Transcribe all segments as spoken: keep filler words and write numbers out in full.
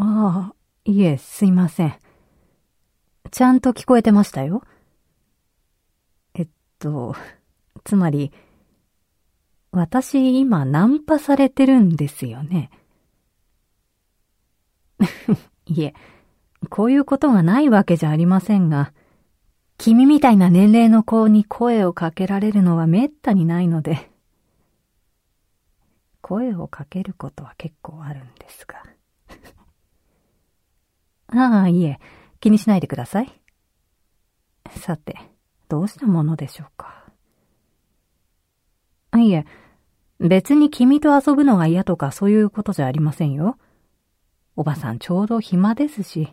ああ、いえ、すいません。ちゃんと聞こえてましたよ。えっと、つまり、私今ナンパされてるんですよね。いえ、こういうことがないわけじゃありませんが、君みたいな年齢の子に声をかけられるのはめったにないので、声をかけることは結構あるんですが。ああ、いえ、気にしないでください。さて、どうしたものでしょうか。いえ、別に君と遊ぶのが嫌とかそういうことじゃありませんよ。おばさんちょうど暇ですし。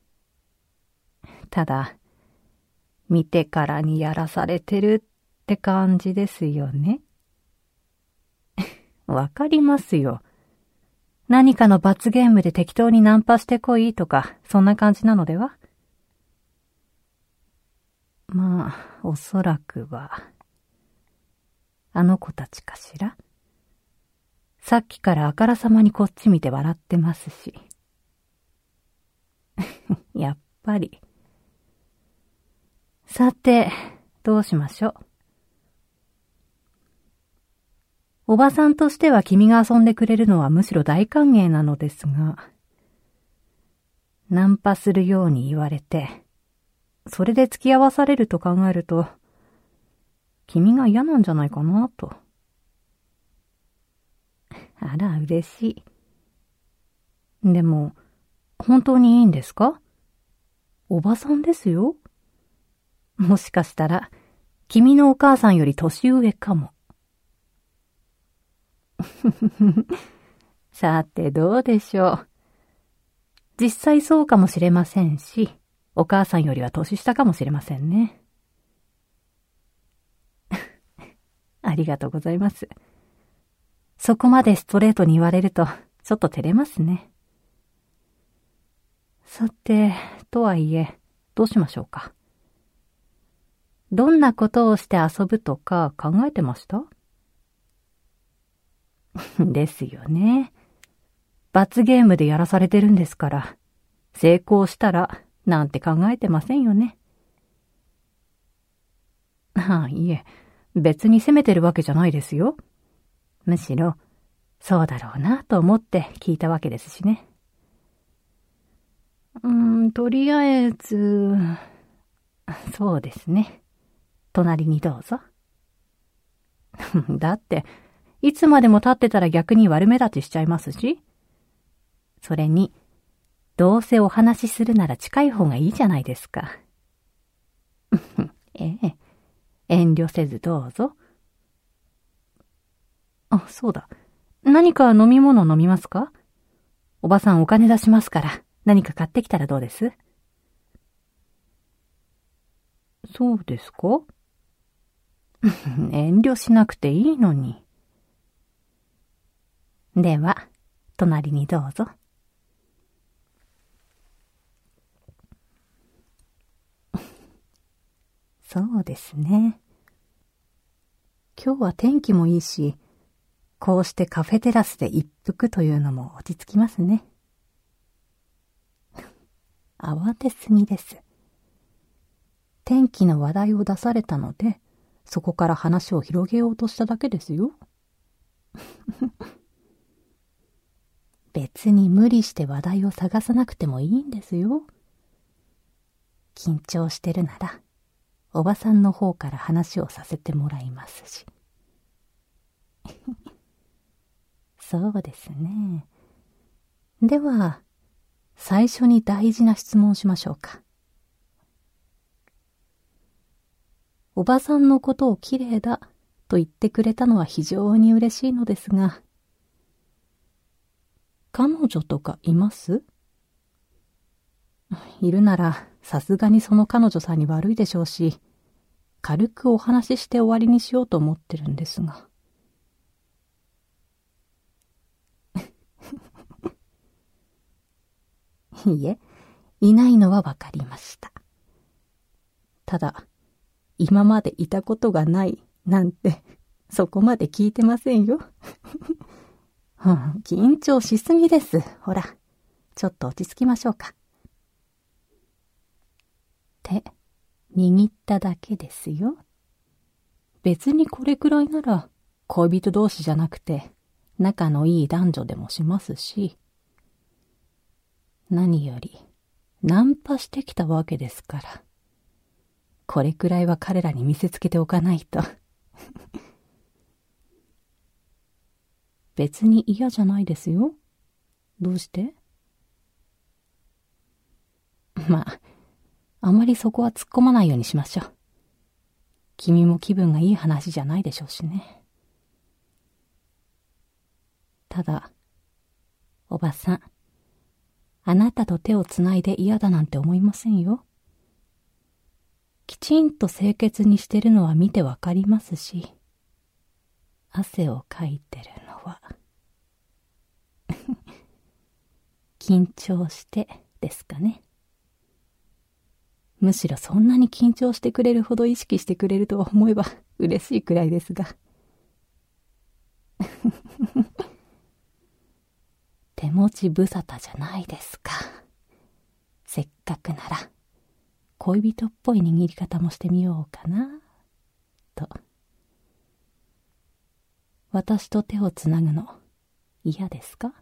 ただ、見てからにやらされてるって感じですよね。わかりますよ。何かの罰ゲームで適当にナンパしてこいとか、そんな感じなのでは？まあ、おそらくは、あの子たちかしら。さっきからあからさまにこっち見て笑ってますし。やっぱり。さて、どうしましょう。おばさんとしては君が遊んでくれるのはむしろ大歓迎なのですが、ナンパするように言われて、それで付き合わされると考えると、君が嫌なんじゃないかなと。あら、嬉しい。でも、本当にいいんですか？おばさんですよ。もしかしたら、君のお母さんより年上かも。さて、どうでしょう。実際そうかもしれませんし、お母さんよりは年下かもしれませんね。ありがとうございます。そこまでストレートに言われると、ちょっと照れますね。さて、とはいえ、どうしましょうか。どんなことをして遊ぶとか考えてました？ですよね。罰ゲームでやらされてるんですから、成功したらなんて考えてませんよね。ああ、いえ、別に責めてるわけじゃないですよ。むしろ、そうだろうなと思って聞いたわけですしね。うーん、とりあえず、そうですね。隣にどうぞ。だって、いつまでも立ってたら逆に悪目立ちしちゃいますし。それに、どうせお話しするなら近い方がいいじゃないですか。ええ、遠慮せずどうぞ。あ、そうだ。何か飲み物飲みますか？おばさんお金出しますから、何か買ってきたらどうです？そうですか？遠慮しなくていいのに。では、隣にどうぞ。そうですね。今日は天気もいいし、こうしてカフェテラスで一服というのも落ち着きますね。慌てすぎです。天気の話題を出されたので、そこから話を広げようとしただけですよ。別に無理して話題を探さなくてもいいんですよ。緊張してるなら、おばさんの方から話をさせてもらいますし。そうですね。では、最初に大事な質問をしましょうか。おばさんのことをきれいだと言ってくれたのは非常に嬉しいのですが、彼女とかいます？いるならさすがにその彼女さんに悪いでしょうし、軽くお話しして終わりにしようと思ってるんですが。いえ、いないのはわかりました。ただ、今までいたことがないなんて、そこまで聞いてませんよ。緊張しすぎです。ほら、 ちょっと落ち着きましょうか。手、握っただけですよ。別にこれくらいなら、恋人同士じゃなくて、仲のいい男女でもしますし、何より、ナンパしてきたわけですから、これくらいは彼らに見せつけておかないと。別に嫌じゃないですよ。どうして？まあ、あまりそこは突っ込まないようにしましょう。君も気分がいい話じゃないでしょうしね。ただ、おばさん、あなたと手をつないで嫌だなんて思いませんよ。きちんと清潔にしてるのは見てわかりますし、汗をかいてるのは、緊張してですかね。むしろそんなに緊張してくれるほど意識してくれると思えば嬉しいくらいですが。手持ち無沙汰じゃないですか。せっかくなら恋人っぽい握り方もしてみようかなと。私と手をつなぐの嫌ですか？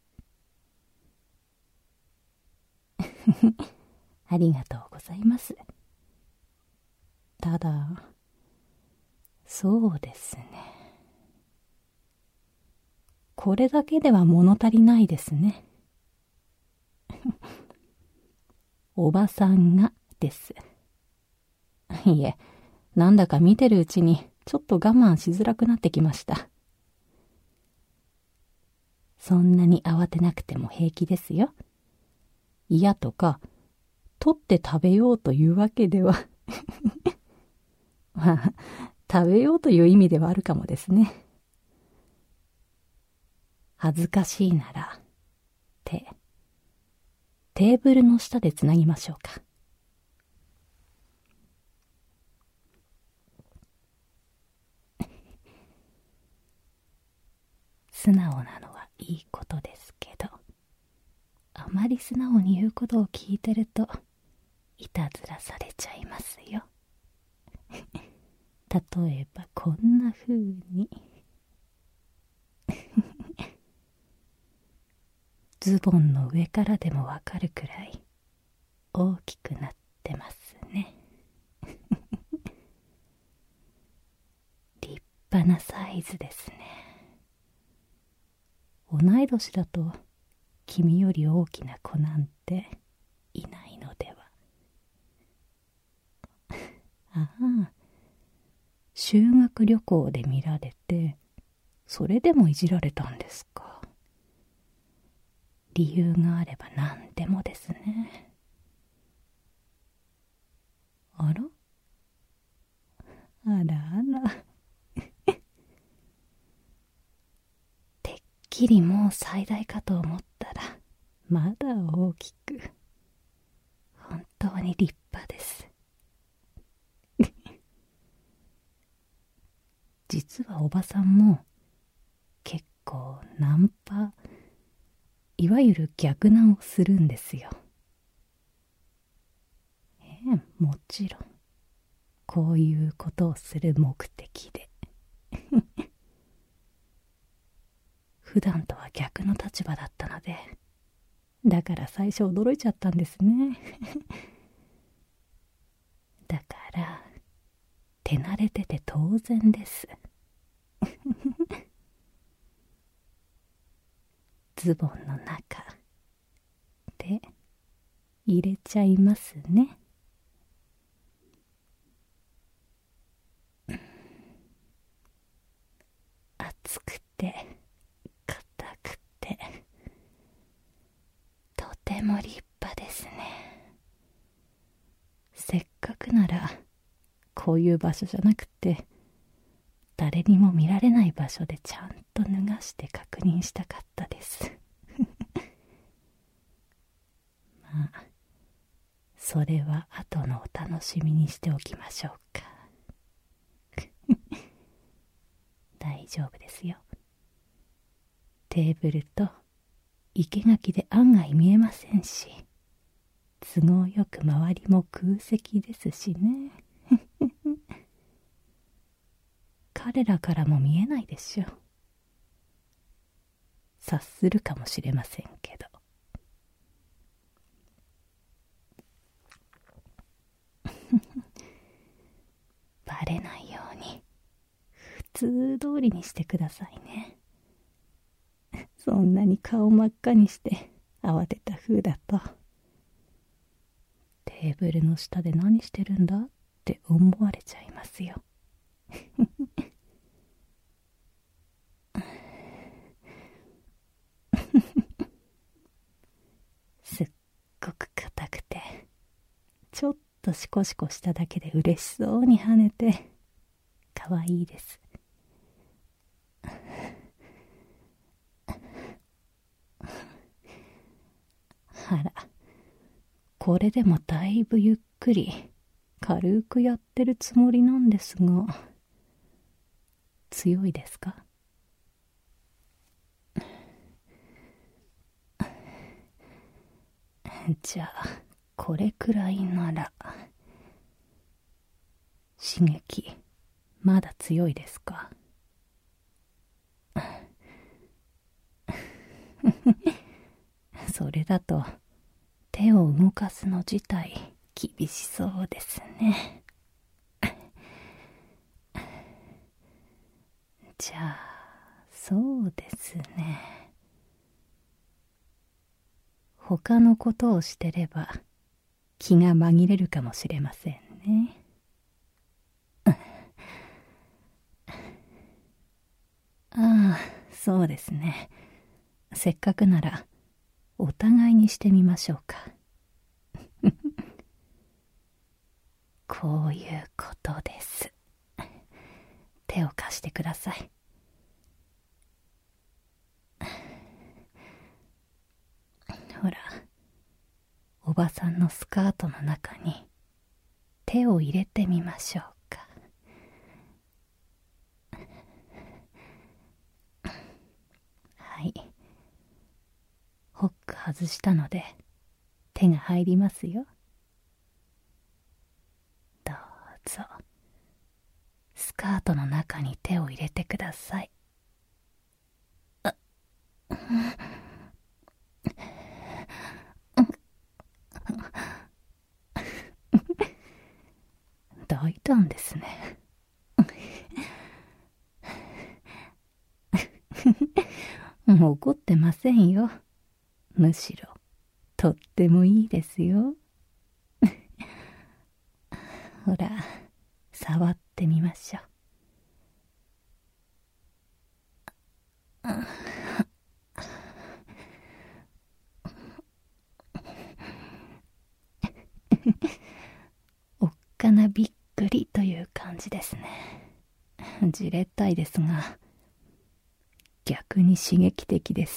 ありがとうございます。ただ、そうですね。これだけでは物足りないですね。おばさんがです。いえ、なんだか見てるうちにちょっと我慢しづらくなってきました。そんなに慌てなくても平気ですよ。嫌とか、取って食べようというわけでは。まあ、食べようという意味ではあるかもですね。恥ずかしいなら、手、テーブルの下でつなぎましょうか。素直なのはいいことですけど、あまり素直に言うことを聞いてると、いたずらされちゃいますよ。例えばこんな風にズボンの上からでもわかるくらい大きくなってますね。立派なサイズですね。同い年だと君より大きな子なんていないのでは。ああ、修学旅行で見られて、それでもいじられたんですか。理由があれば何でもですね。あらあらあら。てっきりもう最大かと思ったら、まだ大きく。本当に立派です。実はおばさんも結構ナンパ、いわゆる逆ナンをするんですよ。ええ、もちろんこういうことをする目的で。普段とは逆の立場だったので、だから最初驚いちゃったんですね。だから手慣れてて当然です。ズボンの中で入れちゃいますね。厚くて硬くてとても立派ですね。せっかくならこういう場所じゃなくて誰にも見られない場所でちゃんと脱がして確認したかったです。まあそれは後のお楽しみにしておきましょうか。大丈夫ですよ。テーブルと生垣で案外見えませんし、都合よく周りも空席ですしね。彼らからも見えないでしょう。察するかもしれませんけど。バレないように普通通りにしてくださいね。そんなに顔真っ赤にして慌てた風だと、テーブルの下で何してるんだって思われちゃいますよ。すっごく硬くて、ちょっとシコシコしただけで嬉しそうに跳ねて、かわいいです。あら、これでもだいぶゆっくり、軽くやってるつもりなんですが、強いですか？じゃあ、これくらいなら。刺激、まだ強いですか？それだと、手を動かすの自体、厳しそうですね。じゃあ、そうですね。他のことをしてれば、気が紛れるかもしれませんね。ああ、そうですね。せっかくなら、お互いにしてみましょうか。こういうことです。手を貸してください。ほら、おばさんのスカートの中に手を入れてみましょうか。はい。ホック外したので手が入りますよ。どうぞ。スカートの中に手を入れてください。あ、大胆ですね。怒ってませんよ。むしろとってもいいですよ。ほら、触ってみましょう。おっかなびっくりという感じですね。じれったいですが、逆に刺激的です。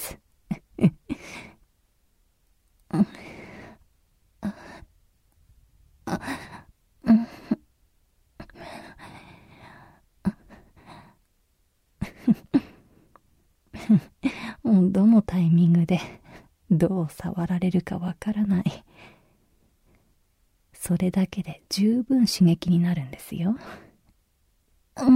どのタイミングでどう触られるかわからない。それだけで十分刺激になるんですよ。うん。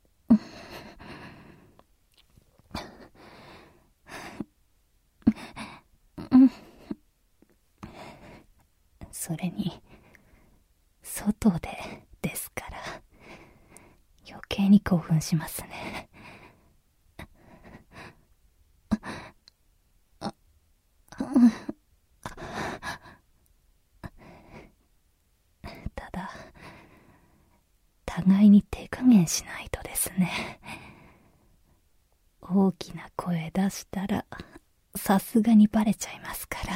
それに、外でですから、余計に興奮しますね。ただ、互いに手加減しないとですね。大きな声出したら、さすがにバレちゃいますから。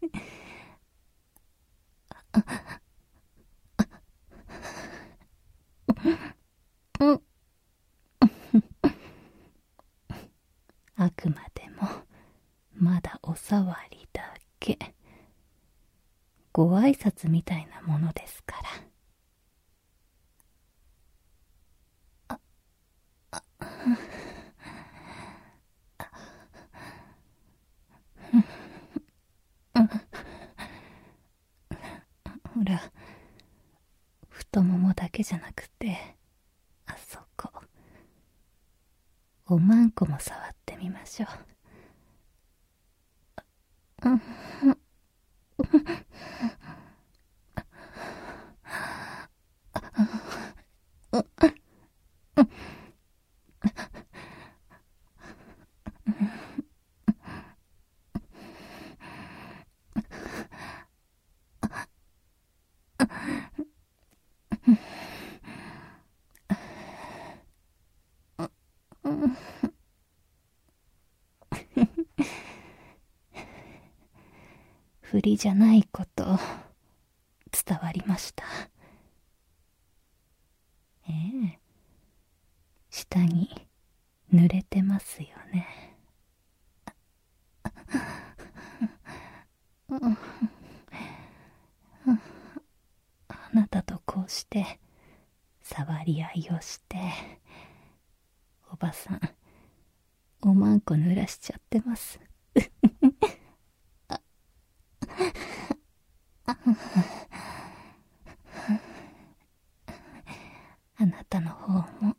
あくまでもまだお触りだけ。ご挨拶みたいなものですから。 太ももだけじゃなくて、あそこ、おまんこも触ってみましょう。うん振りじゃないこと伝わりました。ええ、下着濡れてますよね。あなたとこうして触り合いをして、おばさんおまんこ濡らしちゃってます。あなたの方も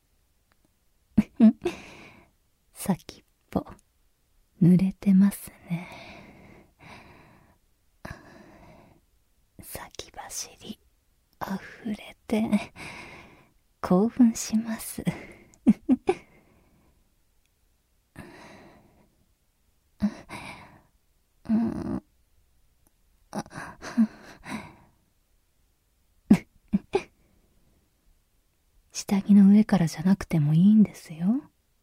先っぽ濡れてますね。先走りあふれて興奮します。うん、下着の上からじゃなくてもいいんですよ。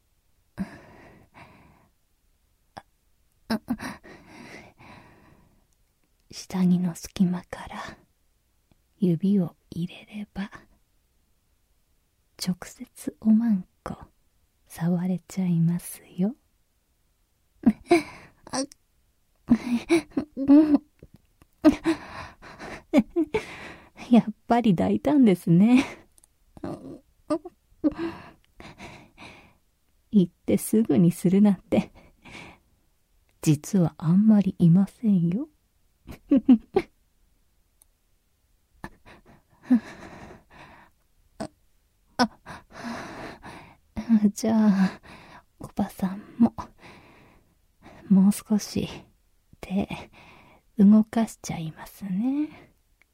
下着の隙間から指を入れれば直接おまんこ触れちゃいますよ。やっぱり大胆ですね。言ってすぐにするなんて実はあんまりいませんよ。じゃあおばさんももう少し手動かしちゃいますね。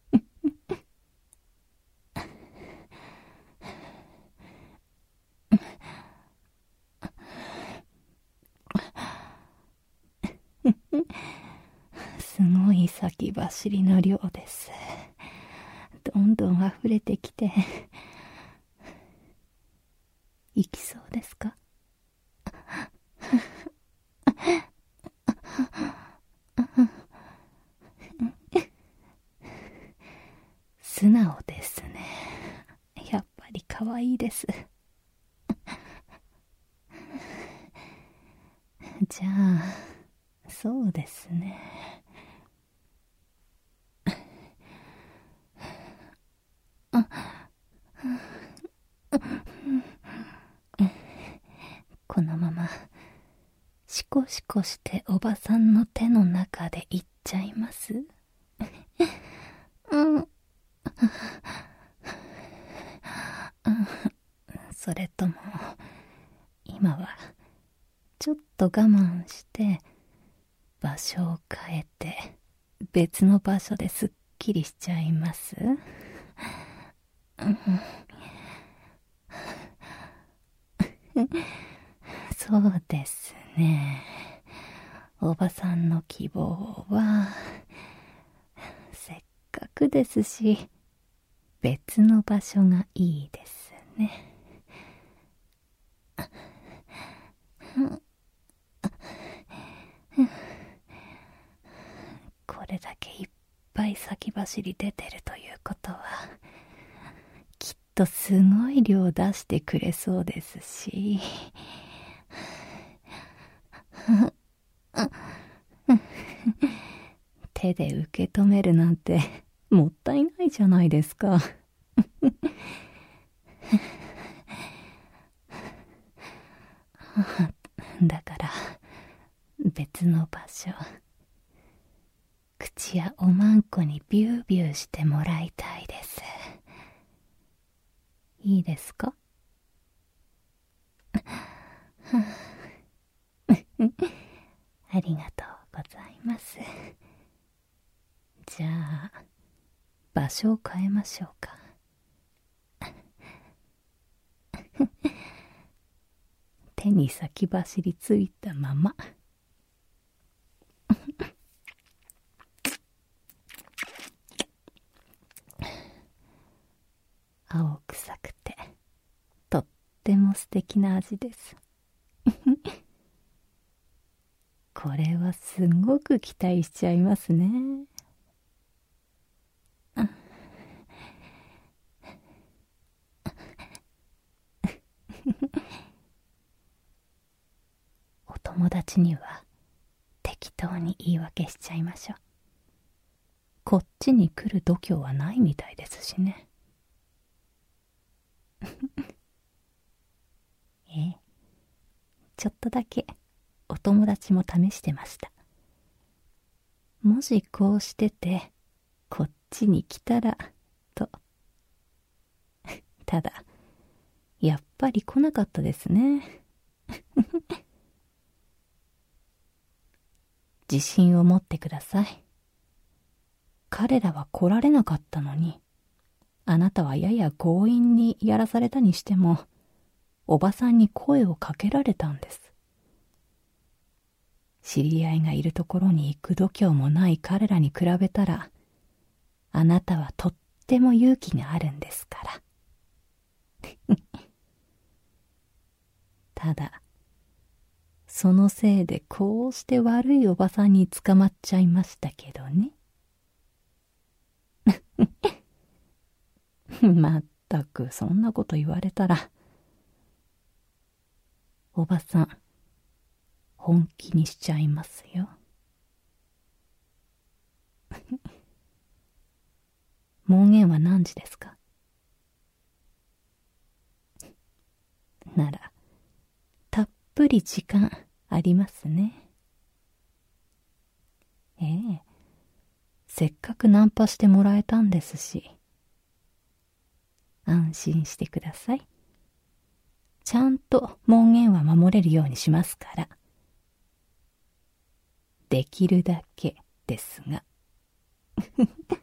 すごい先走りの量です。どんどん溢れてきていきそうですか？素直ですね。やっぱり可愛いです。じゃあそうですね。このままシコシコしておばさんの手の中でいっちゃいます。うん、それとも今はちょっと我慢して場所を変えて別の場所ですっきりしちゃいます。そうですね。おばさんの希望はせっかくですし別の場所がいいですね。これだけいっぱい先走り出てるということはきっとすごい量出してくれそうですし手で受け止めるなんてもったいないじゃないですか。だから別の場所、口やおまんこにビュービューしてもらいたいです。 いいですか？ありがとうございます。じゃあ、場所を変えましょうか。手に先走りついたまま。青臭くて、とっても素敵な味です。これはすごく期待しちゃいますね。お友達には適当に言い訳しちゃいましょう。こっちに来る度胸はないみたいですしね。ええ、ちょっとだけお友達も試してました。もしこうしててこっちに来たらと。ただやっぱり来なかったですね。自信を持ってください。彼らは来られなかったのに、あなたはやや強引にやらされたにしても、おばさんに声をかけられたんです。知り合いがいるところに行く度胸もない彼らに比べたら、あなたはとっても勇気があるんですから。ただ、そのせいでこうして悪いおばさんに捕まっちゃいましたけどね。まったくそんなこと言われたら。おばさん、本気にしちゃいますよ。門限は何時ですか？なら、たっぷり時間ありますね。ええ、せっかくナンパしてもらえたんですし。安心してください。ちゃんと門限は守れるようにしますから。できるだけですが。